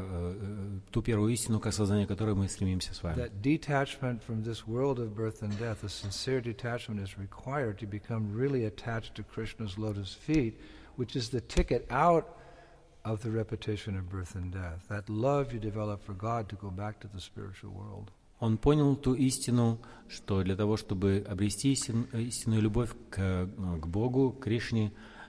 э, ту первую истину, к осознанию которой мы стремимся с вами. That detachment from this world of birth and death, a sincere detachment, is required to become really attached to Krishna's lotus feet, which is the ticket out of the repetition of birth and death. That love you develop for God to go back to the spiritual world. Он понял ту истину, что для того, чтобы обрести истин, истинную любовь к, к Богу, к Кришне,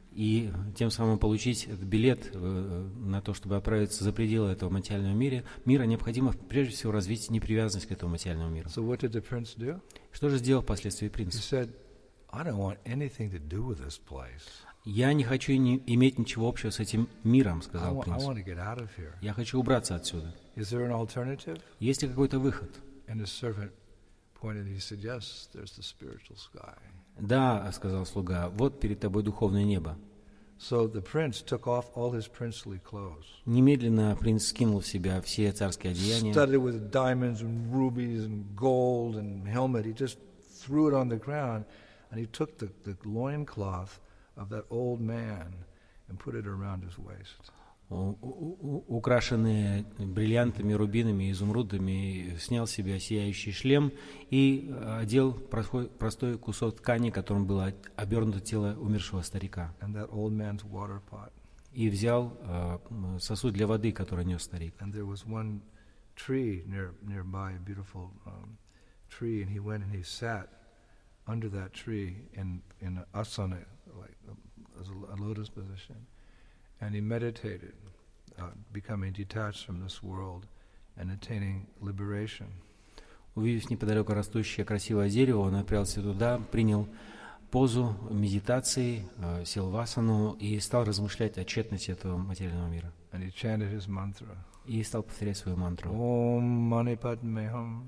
и тем самым получить этот билет э, на то, чтобы отправиться за пределы этого материального мира, мира, необходимо прежде всего развить непривязанность к этому материальному миру. So what did the prince do? Что же сделал впоследствии принц? He said, I don't want anything to do with this place. «Я не хочу не иметь ничего общего с этим миром», — I сказал want, I принц. want to get out of here. «Я хочу убраться отсюда». Is there an alternative? Есть ли какой-то выход? And his servant pointed, he said, yes, there's the spiritual sky. «Да», — сказал слуга, — «вот перед тобой духовное небо». So the prince took off all his princely clothes, Немедленно принц скинул в себя все царские одеяния, studded with diamonds and rubies and gold and helmet. He just threw it on the ground, and he took the, the loincloth of that old man and put it around his waist. у- у- украшенные бриллиантами, рубинами, изумрудами, снял с себя сияющий шлем и э, одел простой, простой кусок ткани, которым было обернуто тело умершего старика. And that old man's water pot. И взял э, м, сосуд для воды, который нес старик. And there was one tree near nearby, a beautiful um, tree, and he went and he sat under that tree in in a asana, like a, as a, a lotus position, and he meditated, uh, becoming detached from this world and attaining liberation. Увидев неподалеку растущее красивое дерево, он направился туда, принял позу медитации, э, сел в асану и стал размышлять о тщетности этого материального мира. And he chanted his mantra. И стал повторять свою мантру. Om Mani Padme Hum,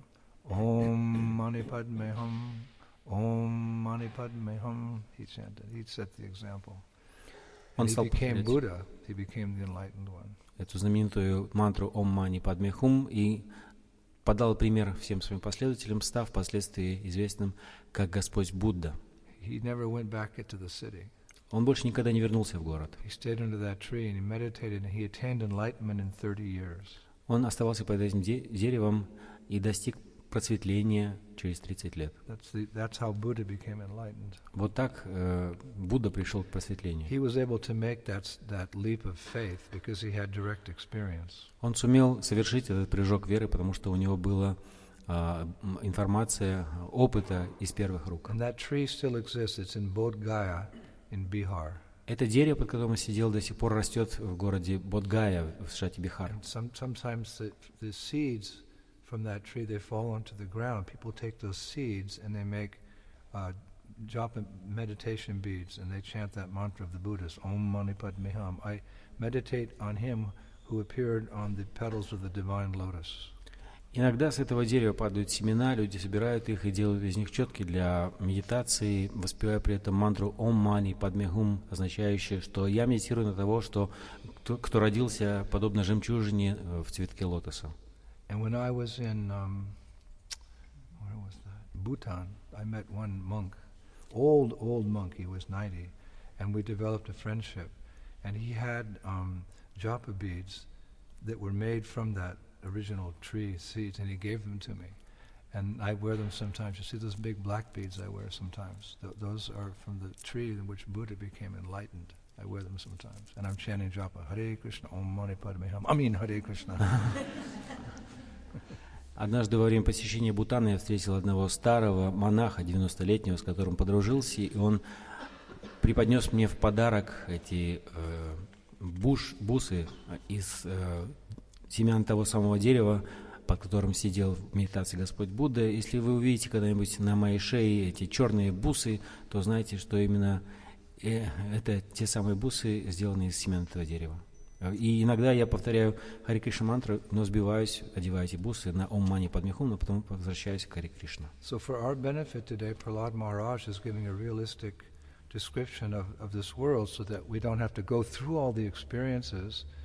Om Mani Padme Hum, Om Mani Padme Hum. He chanted. He set the example. Он And he стал became повторять Buddha. He became the enlightened one. эту знаменитую мантру «Ом Мани Падме Хум» и подал пример всем своим последователям, став впоследствии известным как Господь Будда. He never went back into the city. Он больше никогда не вернулся в город. He stayed under that tree and he meditated and he attained enlightenment in thirty years. Он оставался под этим де- деревом и достиг просветления через тридцать лет. That's the that's how Buddha became enlightened. Вот так э, Будда пришел к просветлению. He was able to make that s- that leap of faith because he had direct experience. Он сумел совершить этот прыжок веры, потому что у него была а, м, информация, опыта из первых рук. And that tree still exists. It's in Bodh Gaya in Bihar. Это дерево, под которым он сидел, до сих пор растет в городе Бодгая в штате Бихар. And some, sometimes the, the seeds from that tree, they fall onto the ground. People take those seeds and they make uh, japa meditation beads and they chant that mantra of the Buddhists, Om Mani Padme Hum. I meditate on him who appeared on the petals of the divine lotus. Иногда с этого дерева падают семена, люди собирают их и делают из них четки для медитации, воспевая при этом мантру «Ом Мани Падме Хум», означающую, что я медитирую на того, что, кто, кто родился подобно жемчужине э, в цветке лотоса. And when I was in, um, where was that? Bhutan, I met one monk, old, old monk, he was ninety, and we developed a friendship. And he had um, japa beads that were made from that original tree seeds, and he gave them to me. And I wear them sometimes. You see those big black beads I wear sometimes? Th- those are from the tree in which Buddha became enlightened. I wear them sometimes. And I'm chanting japa, Hare Krishna, Om Mani Padme Hum. I mean, Hare Krishna. Однажды во время посещения Бутана я встретил одного старого монаха, девяностолетнего, с которым подружился, и он преподнес мне в подарок эти э, буш, бусы из э, семян того самого дерева, под которым сидел в медитации Господь Будда. Если вы увидите когда-нибудь на моей шее эти черные бусы, то знайте, что именно э, это те самые бусы, сделанные из семян этого дерева. И иногда я повторяю Харе Кришна мантру, но сбиваюсь, одеваю эти бусы на Ом Мани Падме Хум, но потом возвращаюсь к Харе Кришна. So for our benefit today, Prahlad Maharaj is giving a realistic description of, of this world so that we don't have to go through all the experiences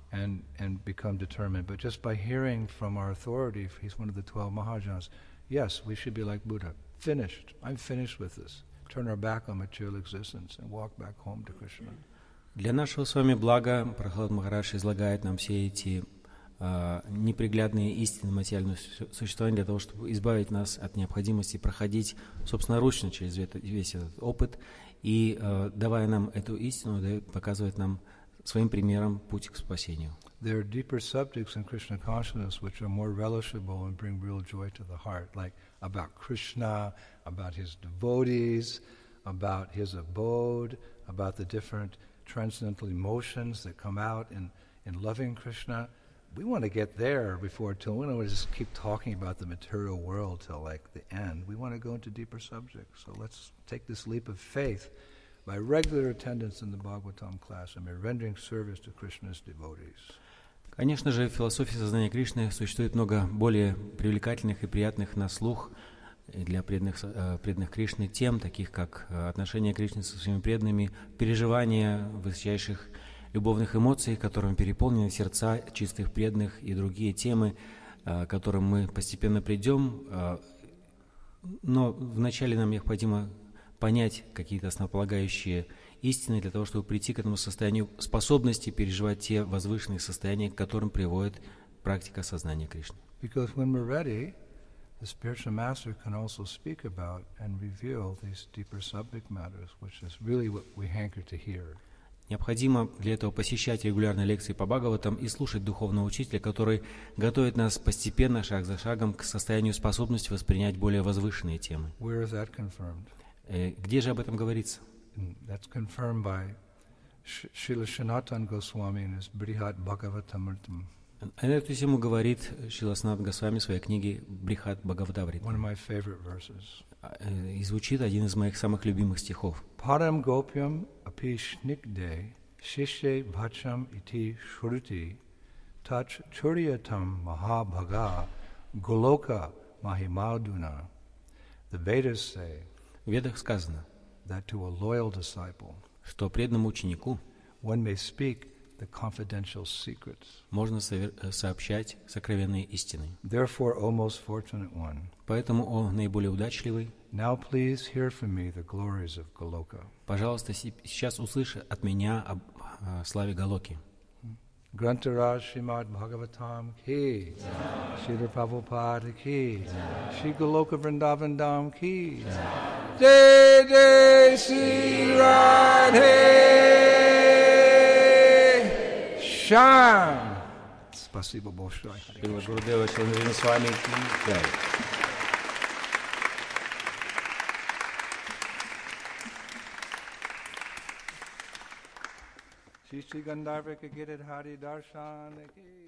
and, and become determined. But just by hearing from our authority, if he's one of the twelve Mahajans, yes, we should be like Buddha. Finished. I'm finished with this. Turn our back on material existence and walk back home to Krishna. Для нашего с вами блага Прахлад Махарадж излагает нам все эти uh, неприглядные истины материального существования для того, чтобы избавить нас от необходимости проходить собственноручно через весь этот опыт и, uh, давая нам эту истину, показывает нам своим примером путь к спасению. There are deeper subjects in Krishna consciousness which are more relishable and bring real joy to the heart, like about Krishna, about his devotees, about his abode, about the different transcendental emotions that come out in, in loving Krishna. We want to get there before, till we don't want to just keep talking about the material world till like the end. We want to go into deeper subjects. So let's take this leap of faith by regular attendance in the Bhagavatam class and by rendering service to Krishna's devotees. Конечно же, в философии сознания Кришны существует много более привлекательных и приятных на слух для преданных, преданных Кришны тем, таких как отношения Кришны со своими преданными, переживания высочайших любовных эмоций, которыми переполнены сердца чистых преданных, и другие темы, к которым мы постепенно придем. Но вначале нам необходимо понять какие-то основополагающие истины для того, чтобы прийти к этому состоянию способности переживать те возвышенные состояния, к которым приводит практика сознания Кришны. Because when we're ready, the spiritual master can also speak about and reveal these deeper subject matters, which is really what we hanker to hear. Необходимо для этого посещать регулярные лекции по Бхагаватам и слушать духовного учителя, который готовит нас постепенно, шаг за шагом, к состоянию способности воспринять более возвышенные темы. Where is that confirmed? Где же об этом говорится? That's confirmed by Srila Sanatana Goswami in his Brihat Bhagavatamritam. На эту тему говорит Шрила Санатана Госвами в своей книге Брихат Бхагаватамрита. One of my favorite verses. И звучит один из моих самых любимых стихов. Param gopyam api shnikde shishe bhacham iti shruti tach churyatam mahabhaga goloka mahimaduna. The Vedas say В Ведах сказано, that to a loyal disciple, что преданному ученику one may speak the confidential secrets. Можно сообщать сокровенные истины. Therefore, O most fortunate one, поэтому, о наиболее удачливый, now please hear from me the glories of Goloka. Пожалуйста, сейчас услышь от меня об о славе Галоки. Grantaraj Srimad Bhagavatam ki, Srila Prabhupada ki, Shri Goloka Vrindavan Dham ki, Jai Jai Shri Radhe Shyam. Спасибо большое. Шрила Гурудева Шрила с вами. Shri Shri Gandharva Girit Hari Darshan ki.